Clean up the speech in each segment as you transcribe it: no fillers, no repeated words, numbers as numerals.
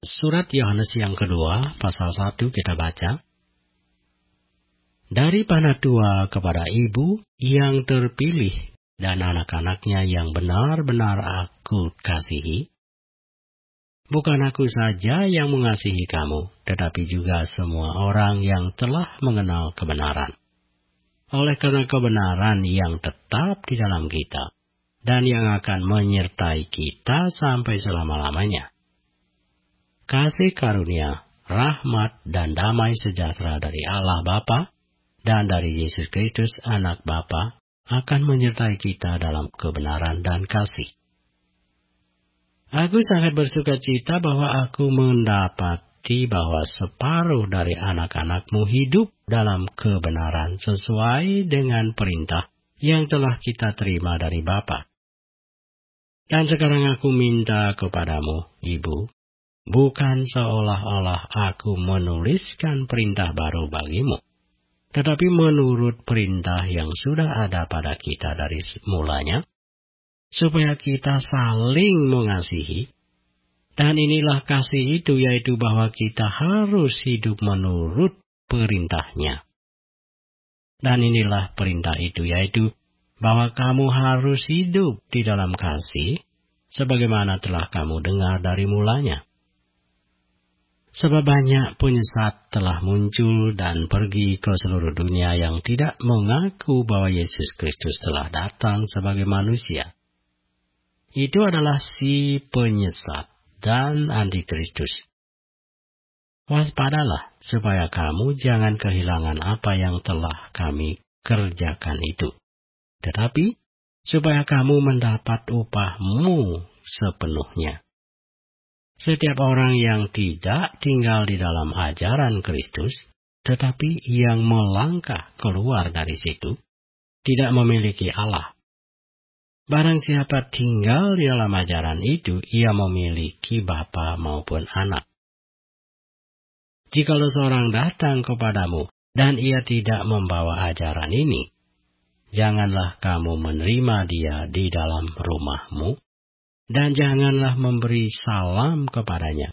Surat Yohanes yang kedua, pasal 1 kita baca. Daripada tua kepada ibu yang terpilih dan anak-anaknya yang benar-benar aku kasihi, bukan aku saja yang mengasihi kamu, tetapi juga semua orang yang telah mengenal kebenaran. Oleh karena kebenaran yang tetap di dalam kita, dan yang akan menyertai kita sampai selama-lamanya. Kasih karunia, rahmat, dan damai sejahtera dari Allah Bapa dan dari Yesus Kristus Anak Bapa akan menyertai kita dalam kebenaran dan kasih. Aku sangat bersuka cita bahwa aku mendapati bahwa separuh dari anak-anakmu hidup dalam kebenaran sesuai dengan perintah yang telah kita terima dari Bapa. Dan sekarang aku minta kepadamu, Ibu, bukan seolah-olah aku menuliskan perintah baru bagimu, tetapi menurut perintah yang sudah ada pada kita dari mulanya, supaya kita saling mengasihi. Dan inilah kasih itu, yaitu bahwa kita harus hidup menurut perintahnya. Dan inilah perintah itu, yaitu bahwa kamu harus hidup di dalam kasih, sebagaimana telah kamu dengar dari mulanya. Sebab banyak penyesat telah muncul dan pergi ke seluruh dunia yang tidak mengaku bahwa Yesus Kristus telah datang sebagai manusia. Itu adalah si penyesat dan antikristus. Waspadalah supaya kamu jangan kehilangan apa yang telah kami kerjakan itu. Tetapi supaya kamu mendapat upahmu sepenuhnya. Setiap orang yang tidak tinggal di dalam ajaran Kristus, tetapi yang melangkah keluar dari situ, tidak memiliki Allah. Barang siapa tinggal di dalam ajaran itu, ia memiliki Bapa maupun Anak. Jikalau seorang datang kepadamu, dan ia tidak membawa ajaran ini, janganlah kamu menerima dia di dalam rumahmu, dan janganlah memberi salam kepadanya.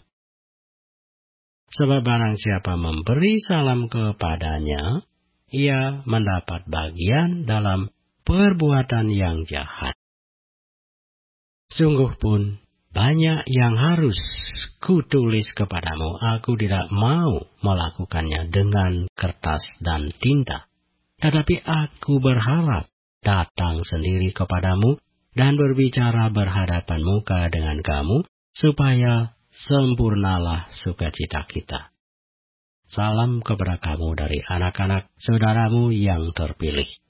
Sebab barang siapa memberi salam kepadanya, ia mendapat bagian dalam perbuatan yang jahat. Sungguh pun, banyak yang harus kutulis kepadamu, aku tidak mau melakukannya dengan kertas dan tinta. Tetapi aku berharap datang sendiri kepadamu, dan berbicara berhadapan muka dengan kamu, supaya sempurnalah sukacita kita. Salam kepada kamu dari anak-anak saudaramu yang terpilih.